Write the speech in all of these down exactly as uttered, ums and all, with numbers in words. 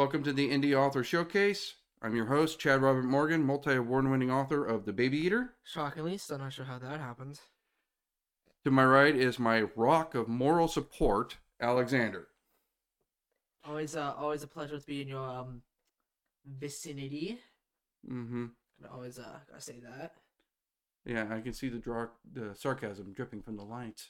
Welcome to the Indie Author Showcase. I'm your host, Chad Robert Morgan, multi-award winning author of The Baby Eater. Shockingly, still not sure how that happened. To my right is my rock of moral support, Alexander. Always, uh, always a pleasure to be in your um vicinity. Mm-hmm. Always, uh, gotta say that. Yeah, I can see the, dra- the sarcasm dripping from the lights.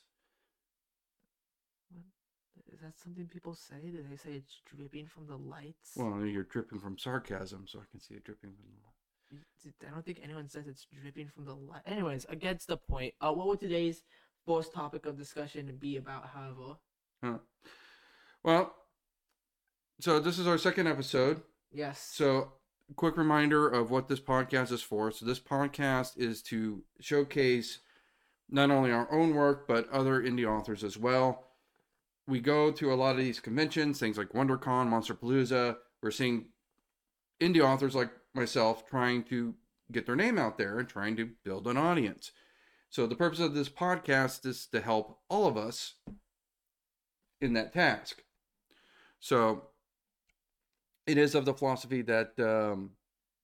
What? Is that something people say? Do they say it's dripping from the lights? Well, you're dripping from sarcasm, so I can see it dripping from the lights. I don't think anyone says it's dripping from the light. Anyways, against the point. Uh, what would today's first topic of discussion be about, however? Huh. Well, so this is our second episode. Yes. So, quick reminder of what this podcast is for. So, this podcast is to showcase not only our own work, but other indie authors as well. We go to a lot of these conventions, things like WonderCon, Monsterpalooza. We're seeing indie authors like myself trying to get their name out there and trying to build an audience. So the purpose of this podcast is to help all of us in that task. So it is of the philosophy that um,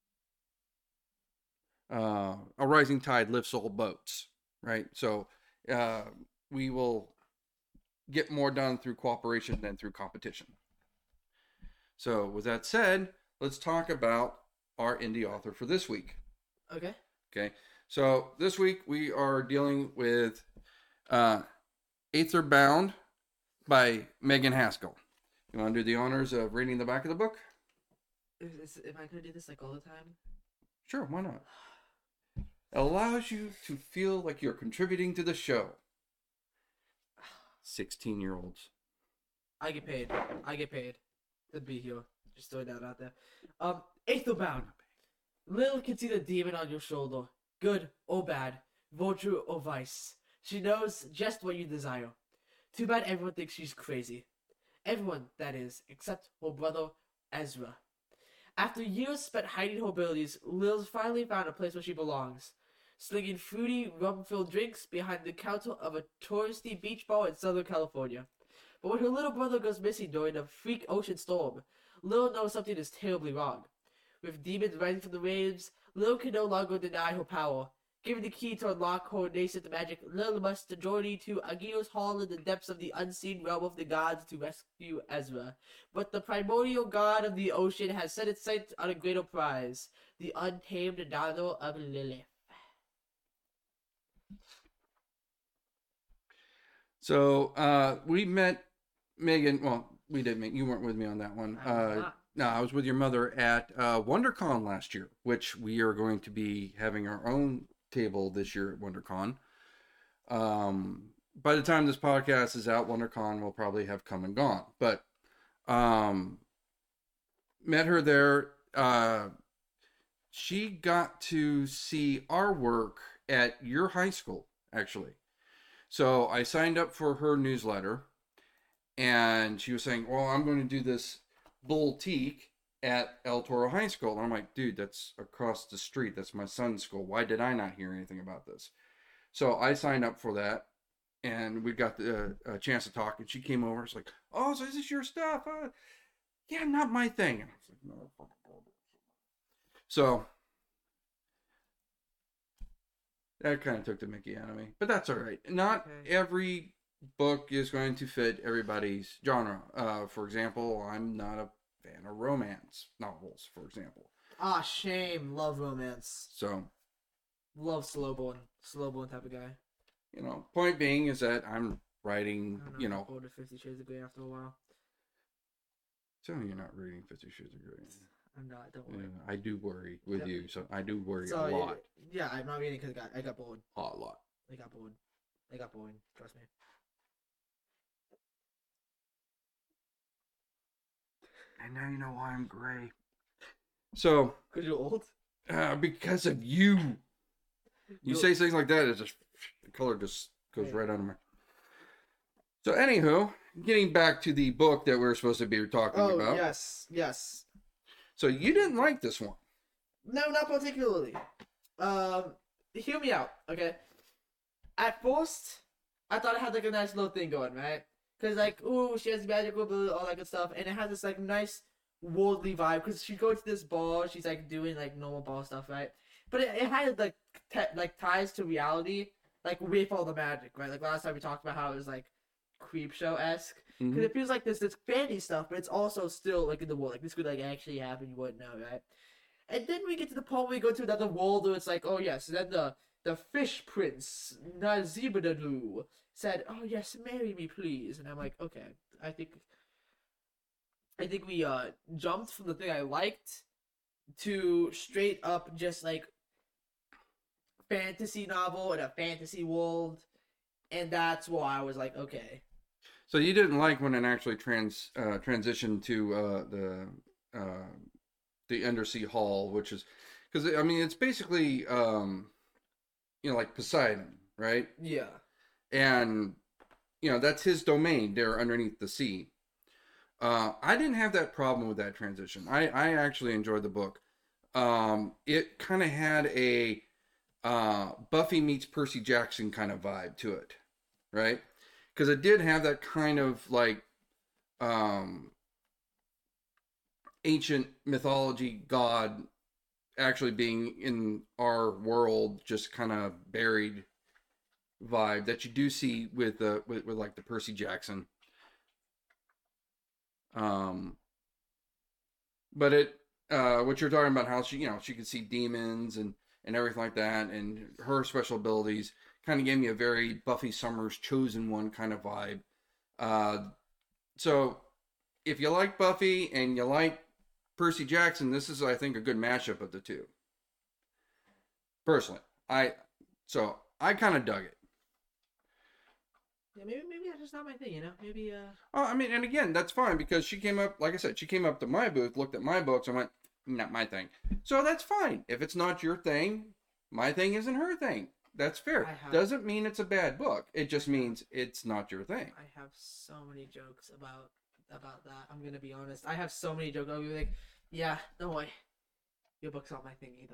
uh, a rising tide lifts all boats, right? So uh, we will get more done through cooperation than through competition. So with that said, let's talk about our indie author for this week. Okay. Okay. So this week we are dealing with uh, Aetherbound by Megan Haskell. You want to do the honors of reading the back of the book? Is, is, am I gonna do this like all the time? Sure, why not? It allows you to feel like you're contributing to the show. sixteen-year-olds. I get paid. I get paid to be here. Just throwing that out there. Um, Aetherbound. Lil can see the demon on your shoulder. Good or bad. Virtue or vice. She knows just what you desire. Too bad everyone thinks she's crazy. Everyone, that is, except her brother, Ezra. After years spent hiding her abilities, Lil's finally found a place where she belongs. Slinging fruity, rum-filled drinks behind the counter of a touristy beach bar in Southern California. But when her little brother goes missing during a freak ocean storm, Lil knows something is terribly wrong. With demons rising from the waves, Lil can no longer deny her power. Given the key to unlock her nascent magic, Lil must journey to Agios Hall in the depths of the unseen realm of the gods to rescue Ezra. But the primordial god of the ocean has set its sights on a greater prize, the untamed daughter of Lilith. So uh, we met Megan. Well, we did meet. You weren't with me on that one. I was Uh, not. no, I was with your mother at uh, WonderCon last year, which we are going to be having our own table this year at WonderCon. Um, by the time this podcast is out, WonderCon will probably have come and gone. But um, met her there. Uh, she got to see our work at your high school, actually. So I signed up for her newsletter, and she was saying, well, I'm going to do this Bull-Teak at El Toro High School. And I'm like, dude, that's across the street. That's my son's school. Why did I not hear anything about this? So I signed up for that, and we got the uh, chance to talk, and she came over. It's like, oh, so is this your stuff? Uh, yeah, not my thing. And I was like, no. So that kind of took the mickey out of me. But that's all right. Not Okay. every book is going to fit everybody's genre. Uh, for example, I'm not a fan of romance novels, for example. Ah, shame. Love romance. So, Love slow burn. Slow burn type of guy. you know, point being is that I'm writing, I don't know, you I know. ordered Fifty Shades of Grey after a while. So you're not reading Fifty Shades of Grey. I'm not, don't Yeah, worry. I do worry with Yep. you, so I do worry So, a lot. Yeah, I'm not reading because I got, I got bored. A lot. I got bored. I got bored. Trust me. And now you know why I'm gray. So, Because you're old? uh, because of you. You You're- say things like that, it just, the color just goes Yeah. right out of my. So, anywho, getting back to the book that we were supposed to be talking Oh, about. yes. Yes. So, you didn't like this one. No, not particularly. Um, hear me out, okay? At first, I thought it had like a nice little thing going, right? Cause like, ooh, she has magical ability, all that good stuff, and it has this like nice worldly vibe because she goes to this ball. She's like doing like normal ball stuff, right? But it, it had like te- like ties to reality, like with all the magic, right? Like last time we talked about how it was like creep show esque because Mhm. it feels like this this fantasy stuff, but it's also still like in the world. Like this could like actually happen. You wouldn't know, right? And then we get to the point where we go to another world where it's like, oh yes, then the the fish prince Nazibadadu said, oh yes, marry me please, and I'm like, okay, I think I think we uh jumped from the thing I liked to straight up just like fantasy novel in a fantasy world, and that's why I was like, okay, So you didn't like when it actually trans uh, transitioned to uh, the uh, the Undersea Hall, which is because I mean it's basically um, you know like Poseidon, right? yeah, And you know that's his domain there underneath the sea. Uh, I didn't have that problem with that transition. I I actually enjoyed the book. Um, it kind of had a uh, Buffy meets Percy Jackson kind of vibe to it, right? Because it did have that kind of like um, ancient mythology god actually being in our world, just kind of buried vibe that you do see with uh, with, with like the Percy Jackson. Um, but it uh, what you're talking about, how she you know she could see demons and and everything like that, and her special abilities kind of gave me a very Buffy Summers Chosen One kind of vibe. Uh, so if you like Buffy and you like Percy Jackson, this is I think a good mashup of the two. Personally, I so I kind of dug it. yeah, maybe maybe that's just not my thing, you know, maybe uh, Oh, I mean, and again, that's fine because she came up, like I said, she came up to my booth, looked at my books, and went, "Not my thing." So that's fine. If it's not your thing, my thing isn't her thing. That's fair. have, Doesn't mean it's a bad book. It just means it's not your thing. I have so many jokes about about that. I'm gonna be honest. I have so many jokes. I'll be like, yeah, no way, your book's not my thing either.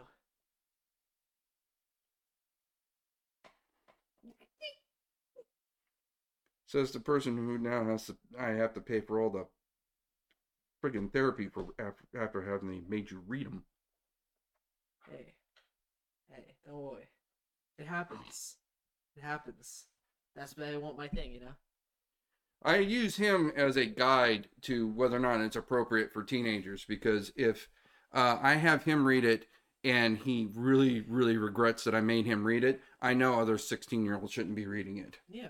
Says the person who now has to, I have to pay for all the freaking therapy for after, after having they made you read them. Hey, hey, don't worry. It happens. It happens. That's why I want my thing, you know. I use him as a guide to whether or not it's appropriate for teenagers because if uh, I have him read it and he really, really regrets that I made him read it, I know other sixteen year olds shouldn't be reading it. Yeah.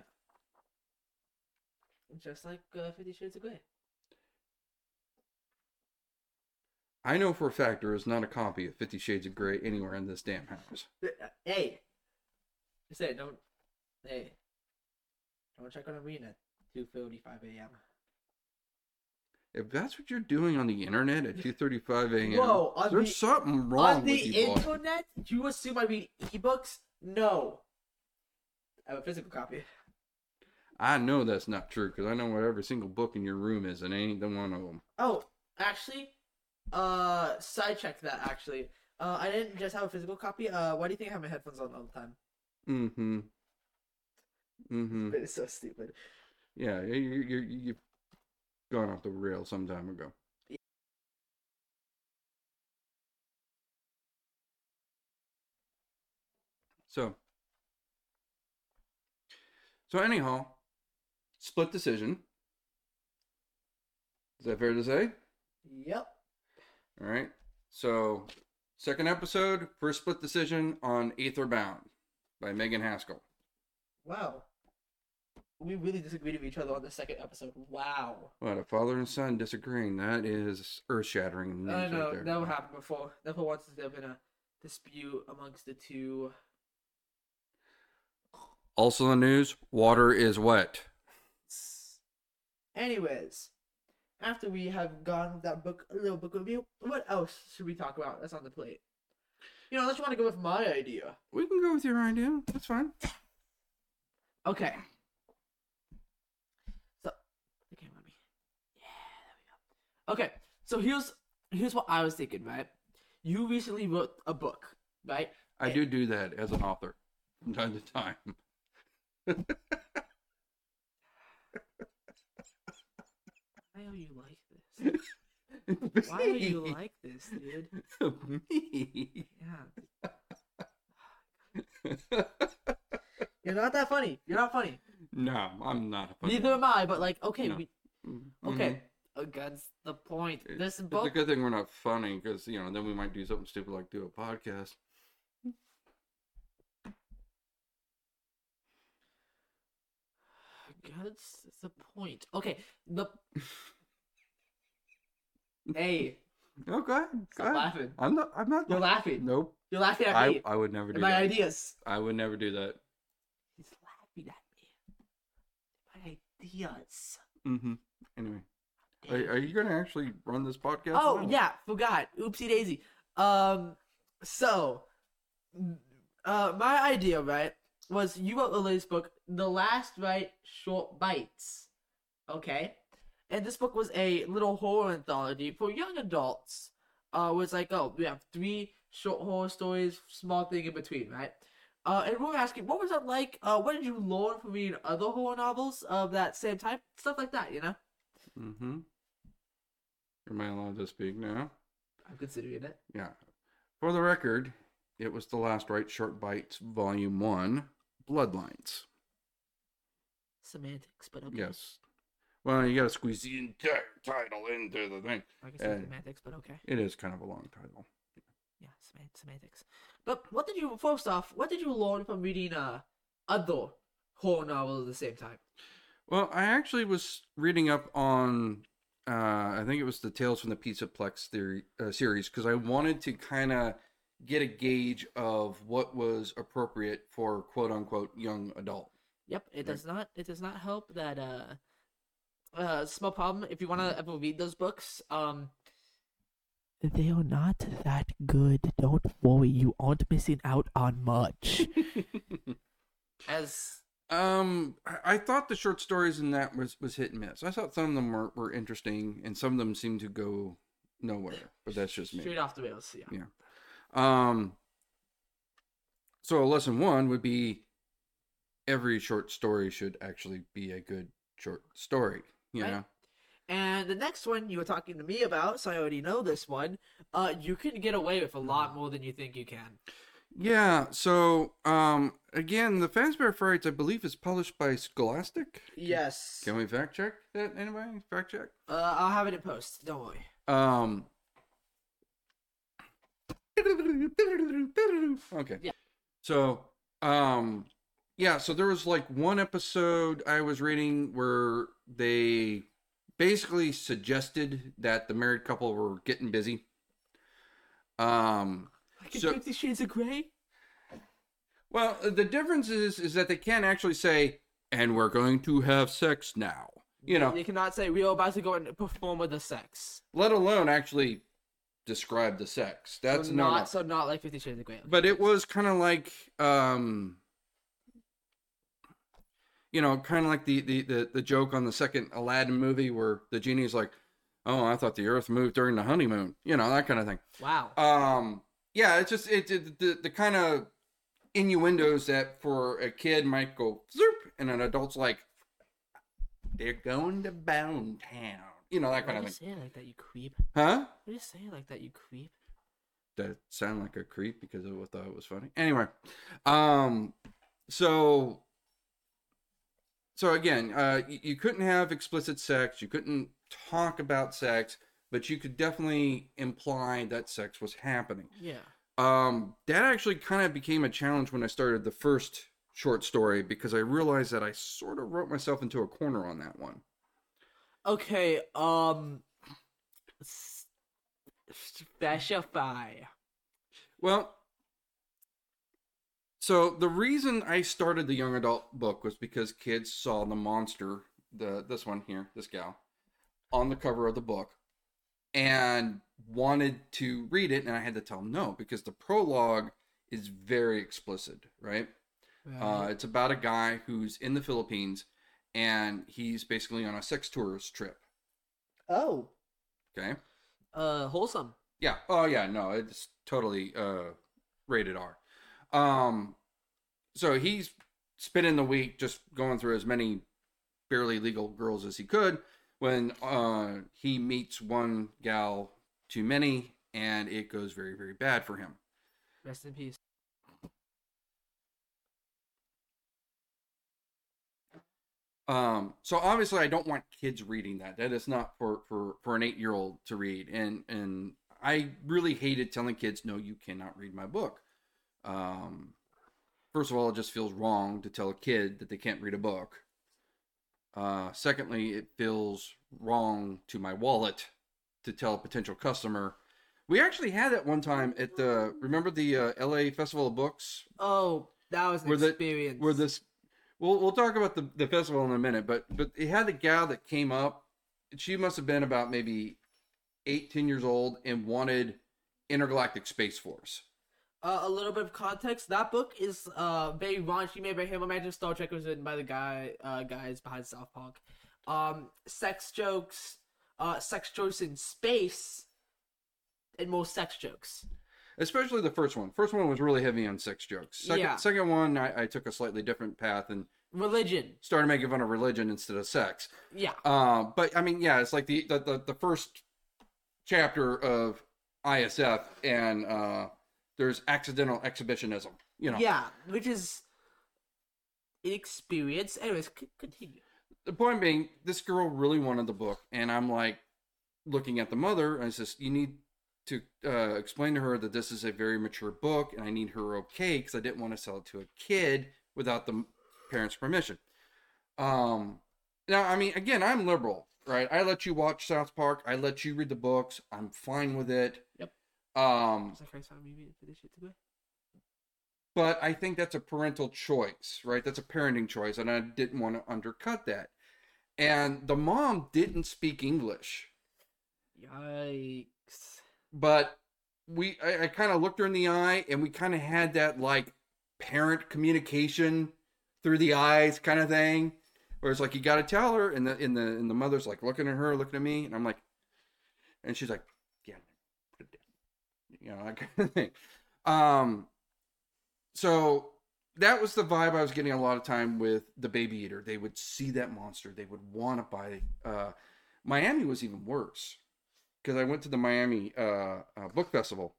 Just like uh, Fifty Shades of Grey. I know for a fact there is not a copy of Fifty Shades of Grey anywhere in this damn house. Hey, I say don't. Hey, don't check on a reading at two thirty-five a.m. If that's what you're doing on the internet at two thirty-five a.m., Whoa, on there's the, something wrong on the with you, boy. internet? You assume I read ebooks? No. I have a physical copy. I know that's not true because I know what every single book in your room is, and ain't the one of them. Oh, actually, uh, sidecheck that. Actually, uh, I didn't just have a physical copy. Uh, why do you think I have my headphones on all the time? Mm-hmm. Mm-hmm. It's so stupid. Yeah, you you you've gone off the rail some time ago. So, so anyhow, split decision. Is that fair to say? Yep. All right. So, second episode, first split decision on Aetherbound by Megan Haskell. Wow. We really disagreed with each other on the second episode. Wow. What, a father and son disagreeing? That is earth-shattering news I know, right there. never happened before. Never once has there been a dispute amongst the two. Also, the news: water is wet. Anyways, after we have gone with that book, a little book review, what else should we talk about that's on the plate? You know, unless you want to go with my idea. We can go with your idea. That's fine. Okay. So, the camera on me. Yeah, there we go. Okay, so here's here's what I was thinking, right? You recently wrote a book, right? I do do that as an author from time to time. Why are you like this? Why are you like this, dude? Me. Yeah. You're not that funny. You're not funny. No, I'm not. Funny. Neither am I. But like, okay, No. we, Mm-hmm. okay. That's the point. This It's book. a good thing we're not funny, because you know then we might do something stupid like do a podcast. That's the point. Okay, the. Hey, Okay, stop laughing. I'm not. I'm not. You're laughing. Nope. You're laughing at I me. I would never do and my that. ideas. I would never do that. He's laughing at me. My ideas. Mm-hmm. Anyway, are, are you gonna actually run this podcast? Oh now? yeah, forgot. Oopsie daisy. Um, so, uh, my idea, right, was you wrote the latest book, The Last Right Short Bites. Okay, and this book was a little horror anthology for young adults. Uh, where it's like, oh, we have three short horror stories, small thing in between, right? Uh, and we were asking, what was it like? Uh, what did you learn from reading other horror novels of that same type? Stuff like that, you know? Mm-hmm. Am I allowed to speak now? I'm considering it. Yeah. For the record, it was The Last Right Short Bites, Volume One, Bloodlines. Semantics, but okay. Yes. Well, you got to squeeze the entire title into the thing. I guess it's Uh, semantics, but okay. It is kind of a long title. Yeah, sem- semantics. But what did you, first off, what did you learn from reading uh, other horror novels at the same time? Well, I actually was reading up on, uh, I think it was the Tales from the Pizzaplex theory, uh, series, because I wanted to kind of get a gauge of what was appropriate for quote-unquote young adult. Yep, it does not, it does not help that, uh, uh, small problem, if you want to ever read those books, um, they are not that good. Don't worry, you aren't missing out on much. As Um, I I thought the short stories in that was, was hit and miss. I thought some of them were, were interesting, and some of them seemed to go nowhere. But that's just me. straight off the rails, yeah. Yeah. Um. So lesson one would be every short story should actually be a good short story. You Right. know. And the next one you were talking to me about, so I already know this one. Uh, you can get away with a lot more than you think you can. Yeah. So um, again, the Fazbear Frights, I believe, is published by Scholastic. Yes. Can we fact check that? Anybody fact check? Uh, I'll have it in post. Don't worry. Um. Okay. Yeah. So, um, yeah. So there was like one episode I was reading where they basically suggested that the married couple were getting busy. Um. Like in So- Fifty Shades of Grey? Well, the difference is is that they can't actually say, "And we're going to have sex now." You know, You cannot say, we are about to go and perform with the sex. let alone actually describe the sex. That's so no, not, no. So not like Fifty Shades of Grey. Okay. But it was kind of like, um, you know, kind of like the, the, the, the joke on the second Aladdin movie where the genie's like, "Oh, I thought the earth moved during the honeymoon." You know, that kind of thing. Wow. Um, yeah, it's just, it, it the, the kind of innuendos that for a kid might go, zoop, and an adult's like, "They're going to Bound Town." You know, that Why kind do of you thing. say it like that, you creep? Huh? Why do you say it like that, you creep? That sound like a creep because I thought it was funny. Anyway, um, so so again, uh, you, you couldn't have explicit sex. You couldn't talk about sex, but you could definitely imply that sex was happening. Yeah. Um, that actually kind of became a challenge when I started the first short story because I realized that I sort of wrote myself into a corner on that one. Okay, um... s- Specify. Well, so the reason I started the young adult book was because kids saw the monster, the this one here, this gal, on the cover of the book, and wanted to read it, and I had to tell them no because the prologue is very explicit, right? Uh, it's about a guy who's in the Philippines, and he's basically on a sex tourist trip. oh. Okay. Uh, wholesome. Yeah. Oh, yeah. No, it's totally uh, rated R. Um, so he's spending the week just going through as many barely legal girls as he could when uh, he meets one gal too many, and it goes very, very bad for him. Rest in peace. Um, so obviously, I don't want kids reading that. That is not for for for an eight year old to read, and and I really hated telling kids, no, you cannot read my book. Um, first of all, it just feels wrong to tell a kid that they can't read a book. Uh, secondly, it feels wrong to my wallet to tell a potential customer. We actually had that one time at the remember the uh, L A Festival of Books. Oh, that was an where the, experience. Where this, we'll we'll talk about the, the festival in a minute, but but it had the gal that came up. She must have been about maybe eight, ten years old and wanted Intergalactic Space Force. Uh, a little bit of context. That book is uh very raunchy, made by him. Imagine Star Trek was written by the guy uh guys behind South Park. Um, sex jokes, uh, sex jokes in space, and more sex jokes. Especially the first one. First one was really heavy on sex jokes. Second, yeah. second one, I, I took a slightly different path and religion. Started making fun of religion instead of sex. Yeah. Uh, but I mean, yeah, it's like the the the, the first chapter of I S F, and uh, there's accidental exhibitionism. You know. Yeah, which is inexperience. Anyways, c- continue. The point being, this girl really wanted the book, and I'm like looking at the mother, and I says, you need to uh, explain to her that this is a very mature book, and I need her okay, because I didn't want to sell it to a kid without the parents' permission. Um, now, I mean, again, I'm liberal, right? I let you watch South Park. I let you read the books. I'm fine with it. Yep. Um, It's the first time we read for this shit today. But I think that's a parental choice, right? That's a parenting choice, and I didn't want to undercut that. And the mom didn't speak English. Yikes. But we, I, I kind of looked her in the eye, and we kind of had that like parent communication through the eyes kind of thing, where it's like you got to tell her, and the in the and the mother's like looking at her, looking at me, and I'm like, and she's like, yeah, put it down, you know, that kind of thing. Um, so that was the vibe I was getting a lot of time with the Baby Eater. They would see that monster, they would want to buy. Uh, Miami was even worse, because I went to the Miami uh, uh, book festival,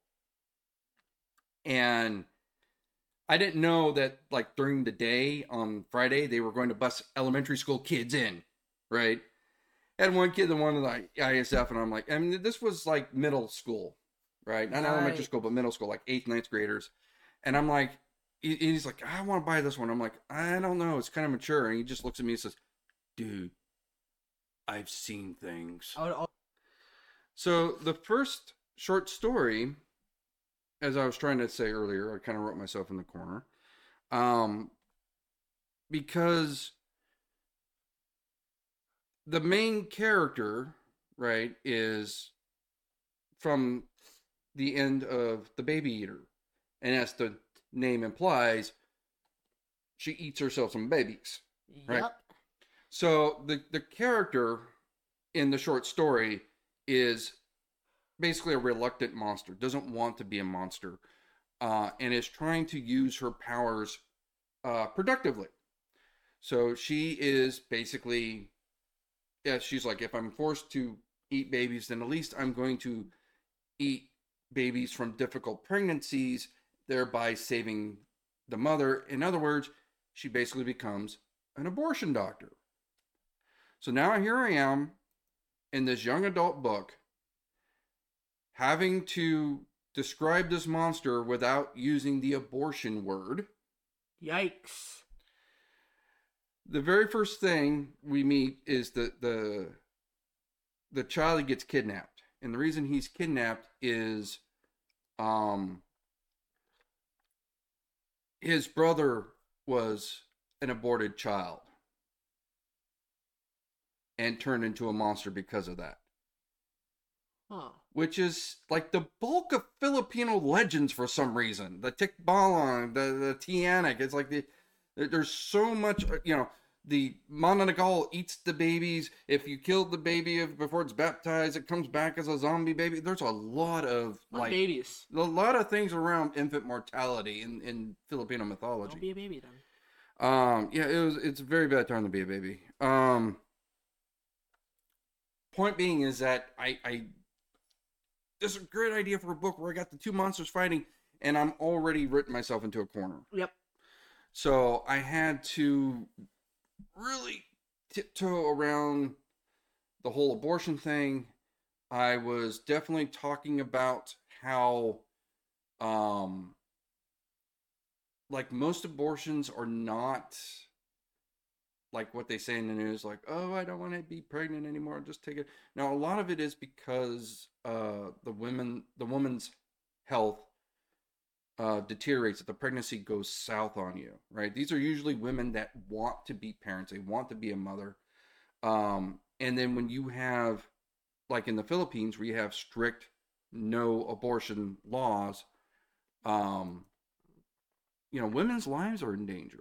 and I didn't know that like during the day on Friday they were going to bus elementary school kids in, right? And one kid that wanted like I S F, and I'm like, I mean, this was like middle school, right? Not Right. elementary school, but middle school, like eighth, ninth graders. And I'm like, he- he's like, I want to buy this one. I'm like, I don't know, it's kind of mature. And he just looks at me and says, dude, I've seen things. I would al- So the first short story, as I was trying to say earlier, I kind of wrote myself in the corner, um, because the main character, right, is from the end of The Baby Eater, and as the name implies, she eats herself some babies. Right. Yep. So the the character in the short story is basically a reluctant monster, doesn't want to be a monster, uh, and is trying to use her powers uh, productively. So she is basically, yeah, she's like, if I'm forced to eat babies, then at least I'm going to eat babies from difficult pregnancies, thereby saving the mother. In other words, she basically becomes an abortion doctor. So now here I am in this young adult book, having to describe this monster without using the abortion word. Yikes. The very first thing we meet is the the the child that gets kidnapped, and the reason he's kidnapped is um his brother was an aborted child and turned into a monster because of that. Huh. Which is like the bulk of Filipino legends for some reason. The Tikbalang, the, the Tiyanak. It's like the there's so much, you know, the Mananagal eats the babies. If you killed the baby before it's baptized, it comes back as a zombie baby. There's a lot of Not like babies. a lot of things around infant mortality in, in Filipino mythology. Don't be a baby then. Um, yeah, it was. It's a very bad time to be a baby. Um, point being is that I, I this is a great idea for a book where I got the two monsters fighting, and I'm already written myself into a corner. Yep. So I had to really tiptoe around the whole abortion thing. I was definitely talking about how, um, like most abortions are not like what they say in the news, like, oh, I don't want to be pregnant anymore, just take it. Now, a lot of it is because uh, the women, the woman's health uh, deteriorates, that the pregnancy goes south on you, right? These are usually women that want to be parents, they want to be a mother. Um, and then when you have, like in the Philippines, where you have strict no abortion laws, um, you know, women's lives are in danger.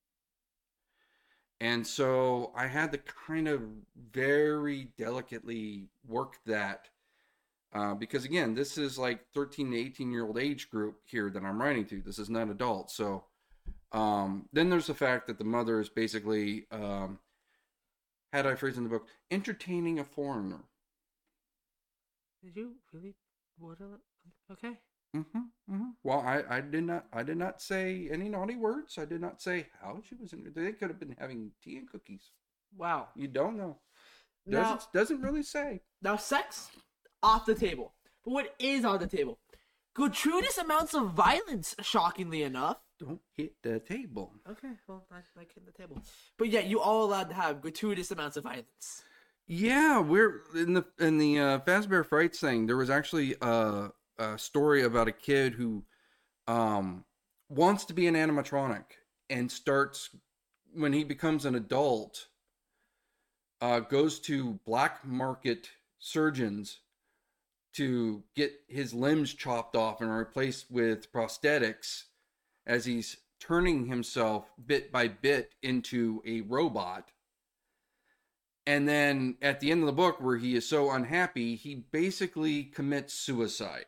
And so I had to kind of very delicately work that uh, because, again, this is like thirteen to eighteen year old age group here that I'm writing to. This is not adult. So um, then there's the fact that the mother is basically, um, how do I phrase in the book, entertaining a foreigner. Did you really? What? Okay. Mm-hmm, mm-hmm. Well, I, I did not I did not say any naughty words. I did not say how she was in. They could have been having tea and cookies. Wow. You don't know. Now, Doesn't doesn't really say. now sex off the table. But what is on the table? Gratuitous amounts of violence, shockingly enough. Don't hit the table. Okay, well, I like hitting the table. But yeah, you all allowed to have gratuitous amounts of violence. Yeah, we're in the in the uh, Fazbear Frights thing. There was actually uh, a story about a kid who um, wants to be an animatronic and starts when he becomes an adult. Uh, goes to black market surgeons to get his limbs chopped off and replaced with prosthetics as he's turning himself bit by bit into a robot. And then at the end of the book, where he is so unhappy, he basically commits suicide.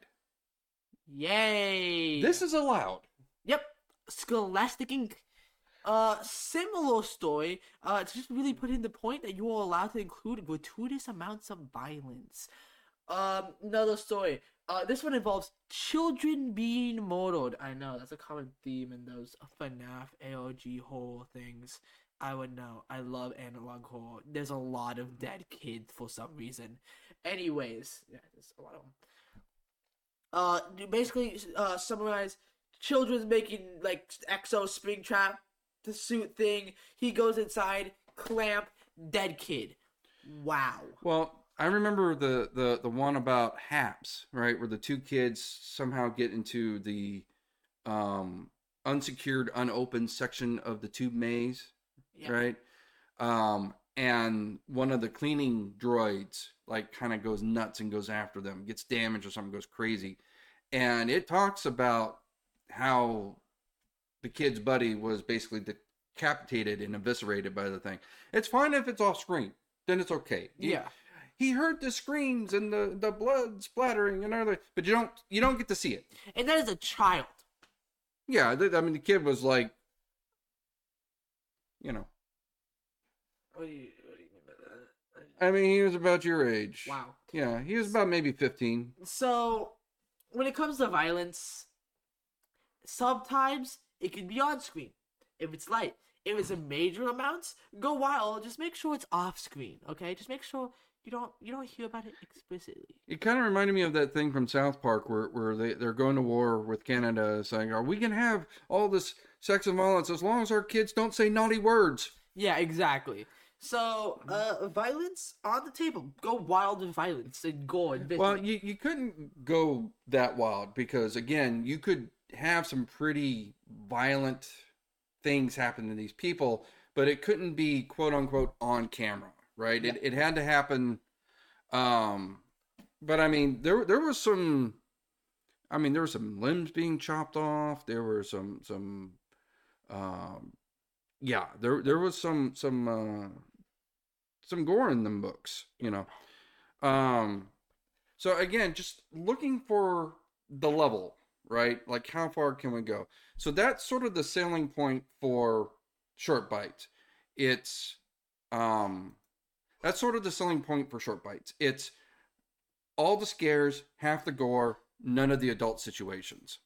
Yay! This is allowed. Yep. Scholastic Incorporated. Uh, similar story. Uh, to just really put in the point that you are allowed to include gratuitous amounts of violence. Um, another story. Uh, this one involves children being murdered. I know, that's a common theme in those FNAF, A R G horror things. I would know. I love analog horror. There's a lot of dead kids for some reason. Anyways, yeah, there's a lot of them. Uh, basically, uh, summarize, children's making, like, Exo Springtrap, the suit thing. He goes inside, clamp, dead kid. Wow. Well, I remember the, the, the one about Haps, right? Where the two kids somehow get into the um, unsecured, unopened section of the tube maze, yeah. Right? Um, and one of the cleaning droids, like, kind of goes nuts and goes after them, gets damaged or something, goes crazy. And it talks about how the kid's buddy was basically decapitated and eviscerated by the thing. It's fine if it's off screen. Then it's okay. You, yeah. He heard the screams and the, the blood splattering and everything, but you don't you don't get to see it. And that is a child. Yeah, I mean the kid was like, you know. What do you, what do you mean by that? I mean, he was about your age. Wow. Yeah, he was about maybe fifteen. So, when it comes to violence, sometimes it can be on screen if it's light. If it's a major amounts, go wild. Just make sure it's off screen, okay? Just make sure you don't you don't hear about it explicitly. It kind of reminded me of that thing from South Park where where they they're going to war with Canada, saying, "Are we gonna have all this sex and violence as long as our kids don't say naughty words?" Yeah, exactly. So, uh, violence on the table. Go wild with violence and gore and well, you you couldn't go that wild because again, you could have some pretty violent things happen to these people, but it couldn't be quote unquote on camera, right? Yeah. It it had to happen. Um, but I mean, there there was some. I mean, there were some limbs being chopped off. There were some some. Um, yeah, there there was some some uh, some gore in them books, you know. Um, so again, just looking for the level. Right? Like, how far can we go? So that's sort of the selling point for Short Bites. It's, um, That's sort of the selling point for short bites. It's all the scares, half the gore, none of the adult situations.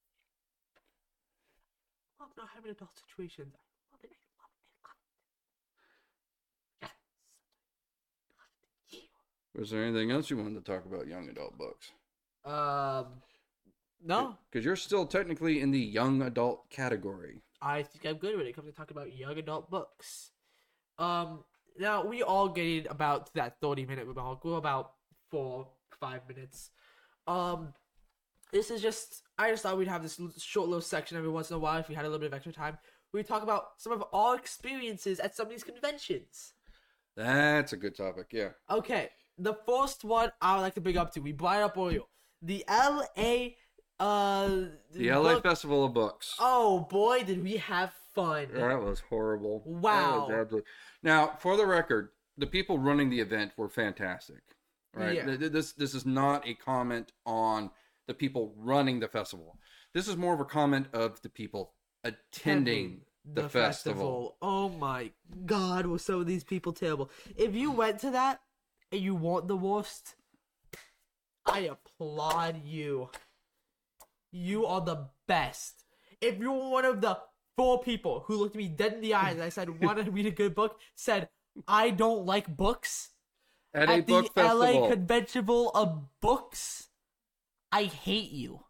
I love not having adult situations. I love it. I love it. I love it. Yes. Was there anything else you wanted to talk about young adult books? Um, no. Because you're still technically in the young adult category. I think I'm good when it comes to talking about young adult books. Um, now we all getting about that thirty minute mark. We're about four, five minutes. Um, this is just, I just thought we'd have this short little section every once in a while if we had a little bit of extra time. We talk about some of our experiences at some of these conventions. That's a good topic, yeah. Okay, the first one I would like to bring up to, we brought it up earlier. The L A Uh, the L A book... Festival of Books. Oh boy, did we have fun! That was horrible. Wow. That was absolutely... Now, for the record, the people running the event were fantastic. Right? Yeah. This this is not a comment on the people running the festival. This is more of a comment of the people attending the, the festival. festival. Oh my God, were some of these people terrible? If you went to that and you want the worst, I applaud you. You are the best. If you're one of the four people who looked me dead in the eyes and I said, want to read a good book, said, I don't like books, at, at a book the festival. L A Convention of Books, I hate you.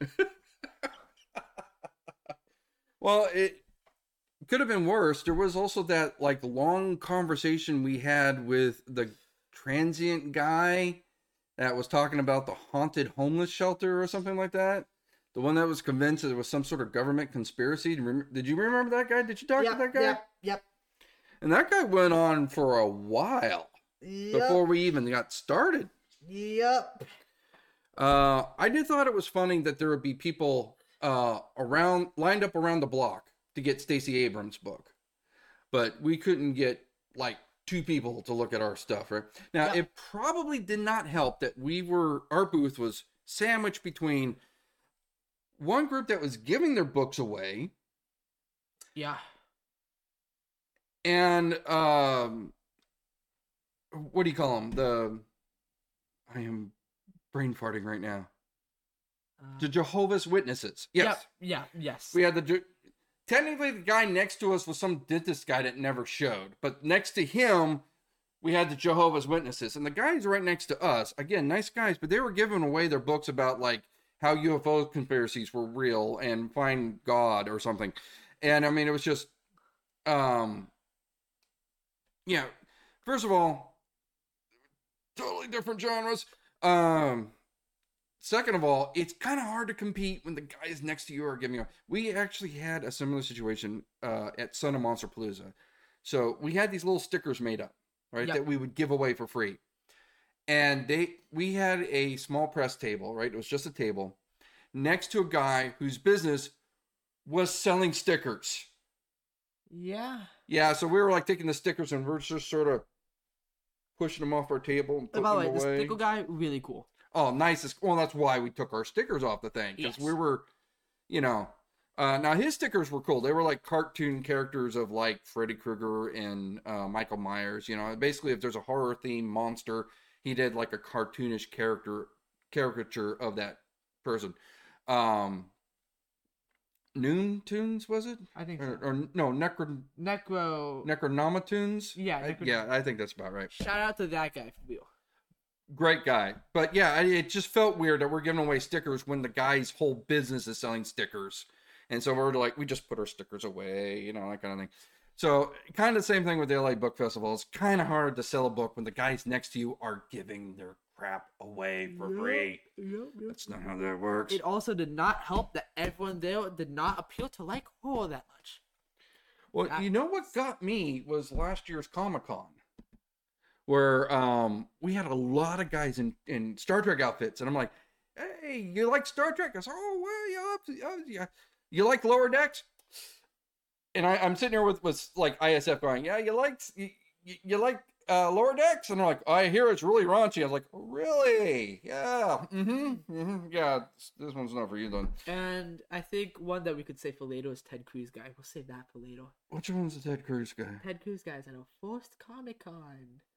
Well, it could have been worse. There was also that like long conversation we had with the transient guy that was talking about the haunted homeless shelter or something like that. The one that was convinced that it was some sort of government conspiracy. Did you remember that guy? Did you talk yep, to that guy? Yep, yep. And that guy went on for a while yep. before we even got started. Yep. Uh, I did thought it was funny that there would be people uh, around lined up around the block to get Stacey Abrams' book, but we couldn't get like two people to look at our stuff. Right now, yep. It probably did not help that we were our booth was sandwiched between one group that was giving their books away. Yeah. And, um, what do you call them? The, I am brain farting right now. Uh, the Jehovah's Witnesses. Yes. Yeah, yeah, yes. We had the, technically the guy next to us was some dentist guy that never showed. But next to him, we had the Jehovah's Witnesses. And the guys right next to us, again, nice guys, but they were giving away their books about, like, how U F O conspiracies were real and find God or something. And I mean, it was just, um, yeah, first of all, totally different genres. Um, second of all, it's kind of hard to compete when the guys next to you are giving you. We actually had a similar situation uh, at Son of Monsterpalooza. So we had these little stickers made up, right, yep. that we would give away for free. And they, we had a small press table, right? It was just a table next to a guy whose business was selling stickers. Yeah. Yeah. So we were like taking the stickers and we're just sort of pushing them off our table and putting By the way, them away. the sticker guy, really cool. Oh, nice. Well, that's why we took our stickers off the thing. Because yes. we were, you know, uh, now his stickers were cool. They were like cartoon characters of like Freddy Krueger and uh, Michael Myers. You know, basically if there's a horror theme monster, he did like a cartoonish character caricature of that person. Um, Noon Tunes, was it? I think or, so. or no, Necro Necro Necronomatunes? Yeah, I, yeah, I think that's about right. Shout out to that guy for real. Great guy. But yeah, it just felt weird that we're giving away stickers when the guy's whole business is selling stickers. And so we're like, we just put our stickers away, you know, that kind of thing. So kind of the same thing with the L A Book Festival. It's kind of hard to sell a book when the guys next to you are giving their crap away for yep, free. Yep, yep. That's not how that works. It also did not help that everyone there did not appear to like horror that much. Well, that... you know what got me was last year's Comic-Con, where um, we had a lot of guys in, in Star Trek outfits, and I'm like, hey, you like Star Trek? I said, oh, well, yeah, yeah. You like Lower Decks? And I, I'm sitting here with, with like I S F going, yeah, you like you, you like uh, Lower Decks? And they're like, I hear it's really raunchy. I was like, oh, really? Yeah. Mm-hmm. mm-hmm. Yeah. This one's not for you then. And I think one that we could say for later is Ted Cruz guy. We'll save that for later. Which one's the Ted Cruz guy? Ted Cruz guy is at our first Comic Con.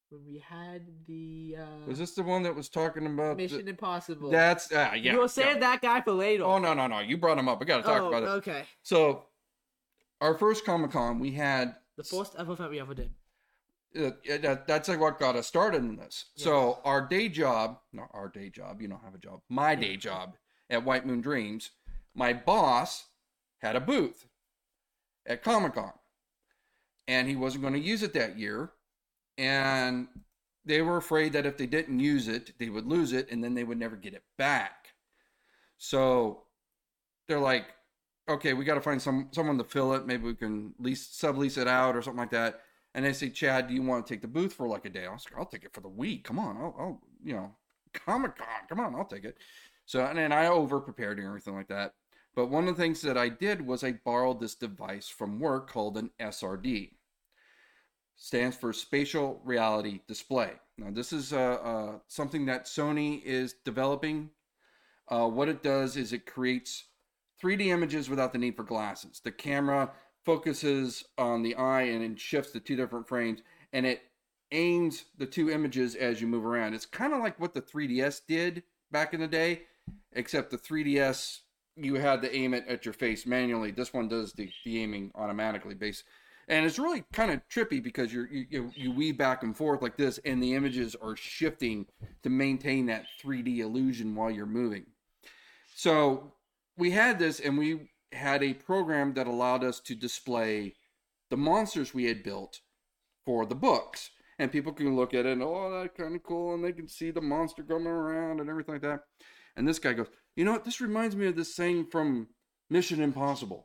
when we had the uh, Was this the one that was talking about Mission the, Impossible. That's uh, yeah. You'll save yeah. that guy for later. Oh no no no! You brought him up. We got to talk oh, about it. Okay. So, our first Comic Con, we had The first ever event we ever did. Uh, that, that's like what got us started in this. Yeah. So our day job, not our day job, you don't have a job. My day job at White Moon Dreams, my boss had a booth at Comic Con, and he wasn't going to use it that year, and they were afraid that if they didn't use it, they would lose it, and then they would never get it back. So they're like, okay, we got to find some someone to fill it. Maybe we can lease sublease it out or something like that. And they say, Chad, do you want to take the booth for like a day? I was like, I'll take it for the week. Come on, I'll, I'll you know, Comic Con. Come on, I'll take it. So and then I over prepared and everything like that. But one of the things that I did was I borrowed this device from work called an S R D. Stands for Spatial Reality Display. Now this is uh, uh, something that Sony is developing. Uh, what it does is it creates three D images without the need for glasses. The camera focuses on the eye and it shifts the two different frames, and it aims the two images as you move around. It's kind of like what the three D S did back in the day, except the three D S, you had to aim it at your face manually. This one does the, the aiming automatically based. And it's really kind of trippy because you're, you you weave back and forth like this, and the images are shifting to maintain that three D illusion while you're moving. So we had this, and we had a program that allowed us to display the monsters we had built for the books. And people can look at it and, oh, that's kind of cool. And they can see the monster coming around and everything like that. And this guy goes, you know what? This reminds me of this thing from Mission Impossible.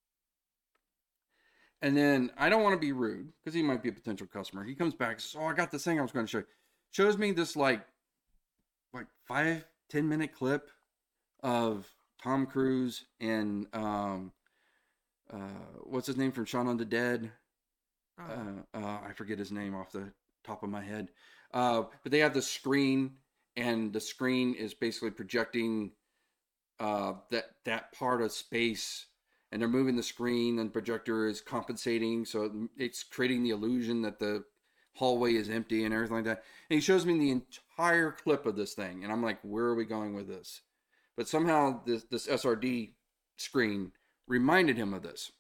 And then I don't want to be rude because he might be a potential customer. He comes back and says, oh, I got this thing I was going to show you. Shows me this like, like five, ten minute clip of Tom Cruise and um, uh, what's his name from Shaun of the Dead? Oh. Uh, uh, I forget his name off the top of my head. Uh, but they have the screen, and the screen is basically projecting uh, that that part of space, and they're moving the screen, and the projector is compensating, so it's creating the illusion that the hallway is empty and everything like that. And he shows me the entire clip of this thing, and I'm like, where are we going with this? But somehow this, this S R D screen reminded him of this.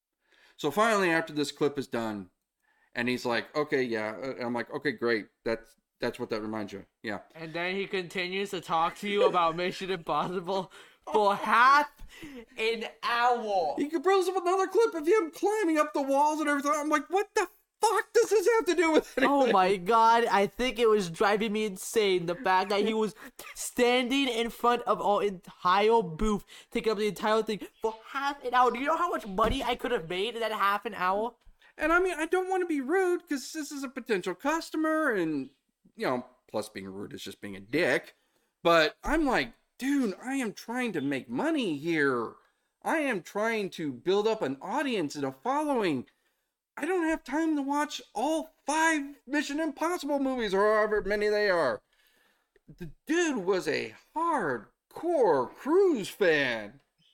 So finally, after this clip is done, and he's like, okay, yeah. And I'm like, okay, great. That's, that's what that reminds you. Yeah. And then he continues to talk to you about Mission Impossible for half an hour. He could browse up another clip of him climbing up the walls and everything. I'm like, what the fuck does this have to do with anything? Oh my god, I think it was driving me insane. The fact that he was standing in front of our entire booth, taking up the entire thing for half an hour. Do you know how much money I could have made in that half an hour? And I mean, I don't want to be rude because this is a potential customer, and, you know, plus being rude is just being a dick. But I'm like, dude, I am trying to make money here. I am trying to build up an audience and a following. I don't have time to watch all five Mission Impossible movies or however many they are. The dude was a hardcore Cruise fan.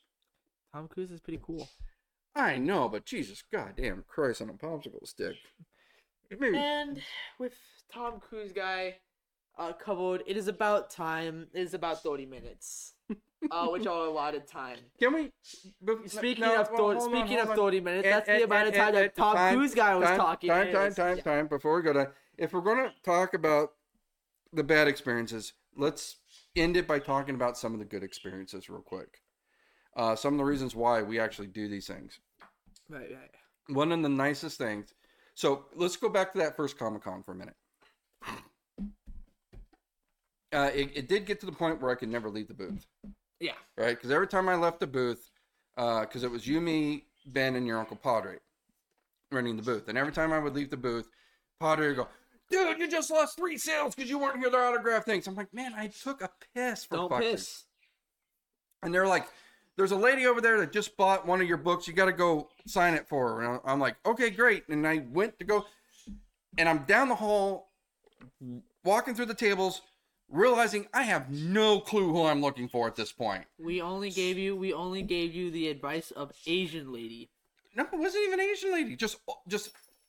Tom Cruise is pretty cool. I know, but Jesus goddamn Christ on a popsicle stick. Maybe. And with Tom Cruise guy uh, covered, it is about time. It is about thirty minutes, uh, which are a lot of time. Can we? Speaking no, of hold thirty, on, speaking hold of on. thirty minutes, And- that's and- the amount of and- time and- that Tom time, Cruise guy was time, talking. Time, time, Anyways, time, yeah. time. Before we go to, if we're gonna talk about the bad experiences, let's end it by talking about some of the good experiences real quick. Uh, some of the reasons why we actually do these things. Right, right. One of the nicest things. So let's go back to that first Comic-Con for a minute. Uh, it, it did get to the point where I could never leave the booth. Yeah. Right? Because every time I left the booth, because uh, it was you, me, Ben, and your Uncle Padre running the booth. And every time I would leave the booth, Padre would go, dude, you just lost three sales because you weren't here to autograph things. I'm like, man, I took a piss for Don't fuck's piss. sake. And they're like, there's a lady over there that just bought one of your books. You got to go sign it for her. And I'm like, okay, great. And I went to go, and I'm down the hall, walking through the tables, realizing I have no clue who I'm looking for at this point. We only gave you, we only gave you the advice of Asian lady. No, it wasn't even an Asian lady. Just, just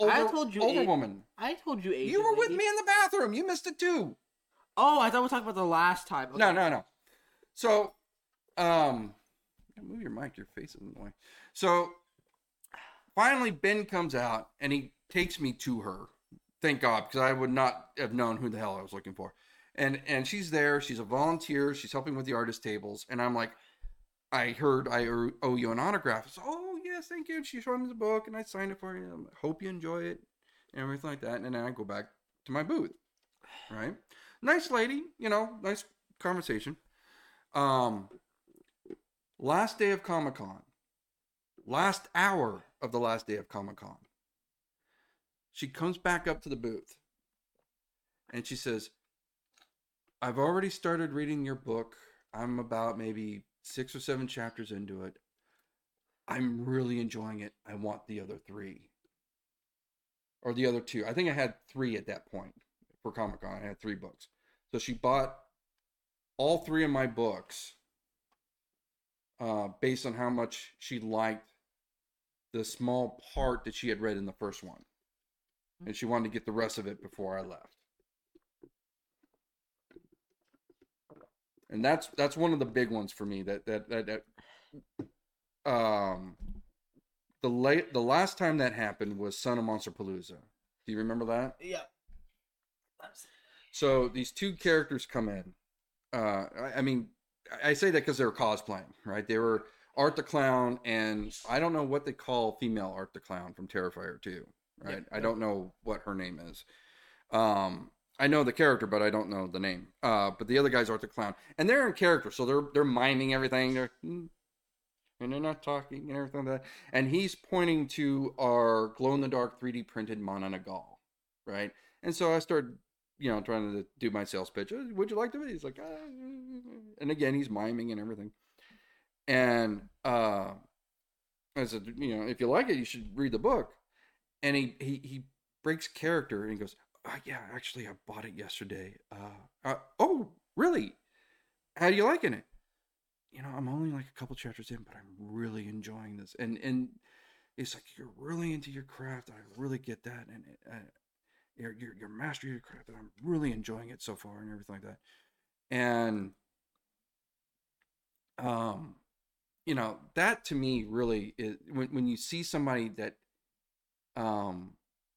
older, I told you older eight- woman. I told you Asian. You were with lady. me in the bathroom. You missed it too. Oh, I thought we were talking about the last time. Okay. No, no, no. So, um, move your mic. Your face is in the way. So, finally, Ben comes out and he takes me to her. Thank God, because I would not have known who the hell I was looking for. And and she's there. She's a volunteer. She's helping with the artist tables. And I'm like, I heard I owe you an autograph. So, oh yes, thank you. And she showed me the book, and I signed it for you. I hope you enjoy it, and everything like that. And then I go back to my booth. Right. Nice lady, you know, nice conversation. Um, last day of Comic-Con, last hour of the last day of Comic-Con, she comes back up to the booth and she says, I've already started reading your book. I'm about maybe six or seven chapters into it. I'm really enjoying it. I want the other three. Or the other two. I think I had three at that point for Comic-Con. I had three books. So she bought all three of my books uh, based on how much she liked the small part that she had read in the first one. And she wanted to get the rest of it before I left. And that's that's one of the big ones for me. That that that, that um the late the last time that happened was Son of Monsterpalooza. Do you remember that? Yeah. So these two characters come in. Uh, I, I mean, I say that because they were cosplaying, right? They were Art the Clown, and I don't know what they call female Art the Clown from Terrifier two, right? Yep, I yep. don't know what her name is. Um, I know the character, but I don't know the name. Uh, but the other guy's Art the Clown, and they're in character, so they're they're miming everything. They're mm, and they're not talking and everything like that. And he's pointing to our glow in the dark three D printed Mana Nagal, right? And so I started, you know, trying to do my sales pitch. "Oh, would you like to? He's like, ah. And again, he's miming and everything. And uh, I said, you know, if you like it, you should read the book. And he he he breaks character and he goes, oh, yeah, actually, I bought it yesterday. Uh, uh, oh, really? How do you liking it? You know, I'm only like a couple chapters in, but I'm really enjoying this. And and it's like, you're really into your craft. I really get that. And uh, you're, you're, you're mastering your craft. And I'm really enjoying it so far and everything like that. And, um, you know, that to me really is, when, when you see somebody that, um,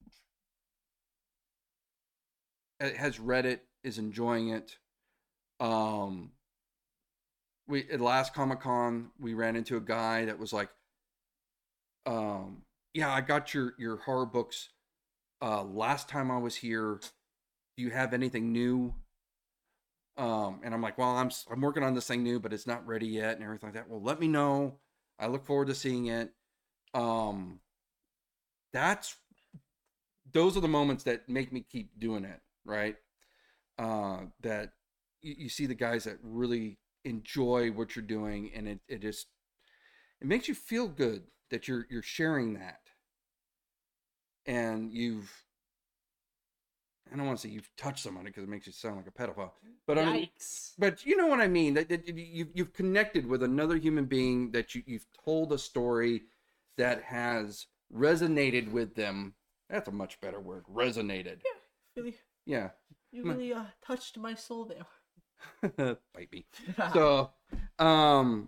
has read it, is enjoying it. Um, we at last Comic-Con, we ran into a guy that was like, um, yeah, I got your, your horror books, uh, last time I was here. Do you have anything new? Um, and I'm like, well, I'm, I'm working on this thing new, but it's not ready yet and everything like that. Well, let me know. I look forward to seeing it. Um, that's, those are the moments that make me keep doing it. Right. Uh, that you, you see the guys that really enjoy what you're doing, and it, it just, it makes you feel good that you're, you're sharing that. And you've, I don't want to say you've touched somebody because it makes you sound like a pedophile, but I mean, Yikes. but you know what I mean, that, that you've, you've connected with another human being, that you, you've told a story that has resonated with them. That's a much better word. Resonated. Yeah, really. Yeah. You really uh, touched my soul there. Bite me. So, um,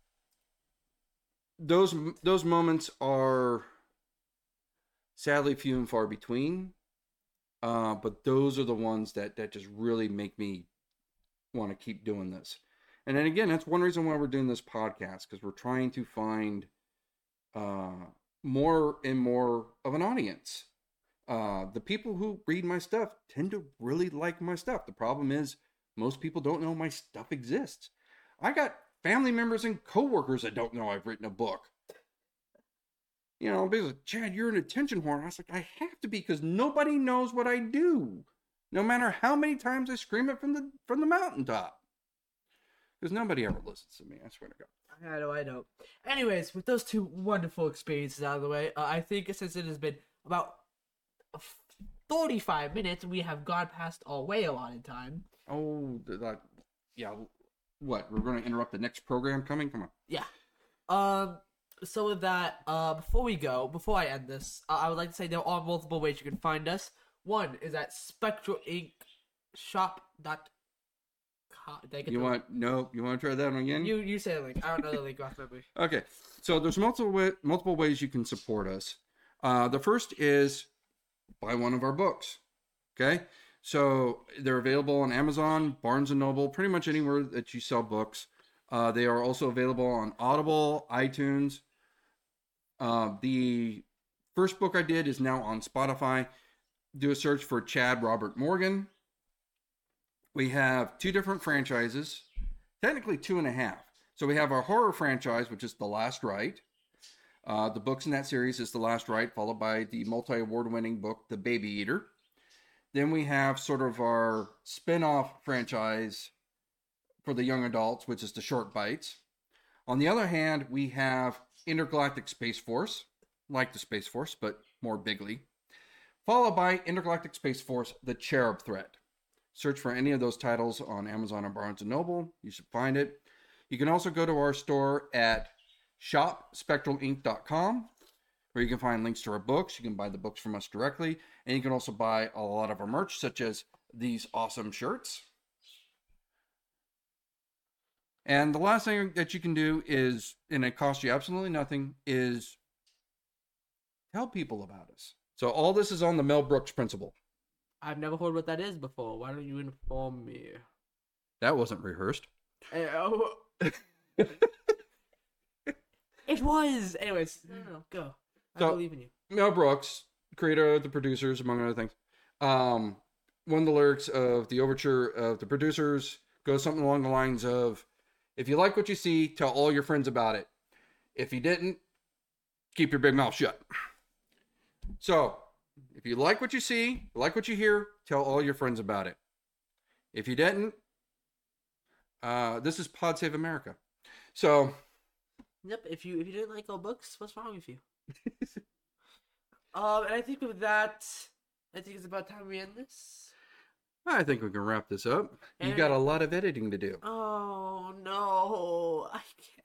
those those moments are sadly few and far between. Uh, but those are the ones that that just really make me want to keep doing this. And then again, that's one reason why we're doing this podcast, because we're trying to find uh, more and more of an audience. Uh, the people who read my stuff tend to really like my stuff. The problem is most people don't know my stuff exists. I got family members and coworkers that don't know I've written a book. You know, because Chad, you're an attention whore. And I was like, I have to be, because nobody knows what I do, no matter how many times I scream it from the from the mountaintop. Because nobody ever listens to me. I swear to God. I know, I know. Anyways, with those two wonderful experiences out of the way, uh, I think since it has been about forty-five minutes, we have gone past our way a lot in time. Oh, that, yeah. What? We're going to interrupt the next program coming? Come on. Yeah. Um. So with that, uh, before we go, before I end this, uh, I would like to say there are multiple ways you can find us. One is at spectral ink shop dot com. Did I get You the- want no? You want to try that one again? You you say the link. I don't know the link off memory. Okay, so there's multiple way, multiple ways you can support us. Uh, the first is buy one of our books. Okay, so they're available on Amazon, Barnes and Noble, pretty much anywhere that you sell books. Uh, they are also available on Audible, iTunes. Uh, the first book I did is now on Spotify. Do a search for Chad Robert Morgan. We have two different franchises, technically two and a half. So we have our horror franchise, which is The Last Rite. Uh, the books in that series is The Last Rite, followed by the multi-award winning book, The Baby Eater. Then we have sort of our spin-off franchise for the young adults, which is The Short Bites. On the other hand, we have Intergalactic Space Force, like the Space Force, but more bigly. Followed by Intergalactic Space Force, The Cherub Threat. Search for any of those titles on Amazon or Barnes and Noble. You should find it. You can also go to our store at shop spectral ink dot com, where you can find links to our books. You can buy the books from us directly, and you can also buy a lot of our merch, such as these awesome shirts. And the last thing that you can do is, and it costs you absolutely nothing, is tell people about us. So all this is on the Mel Brooks principle. I've never heard what that is before. Why don't you inform me? That wasn't rehearsed. Eh, oh. It was. Anyways, no, no, no, go. I So- believe in you. Mel Brooks, creator of the producers, among other things. Um, one of the lyrics of the overture of the producers goes something along the lines of, if you like what you see, tell all your friends about it. If you didn't, keep your big mouth shut. So, if you like what you see, like what you hear, tell all your friends about it. If you didn't, uh, this is Pod Save America. So, Yep. If you if you didn't like our books, what's wrong with you? um, and I think with that, I think it's about time we end this. I think we can wrap this up. You got a lot of editing to do. Oh no, I can't.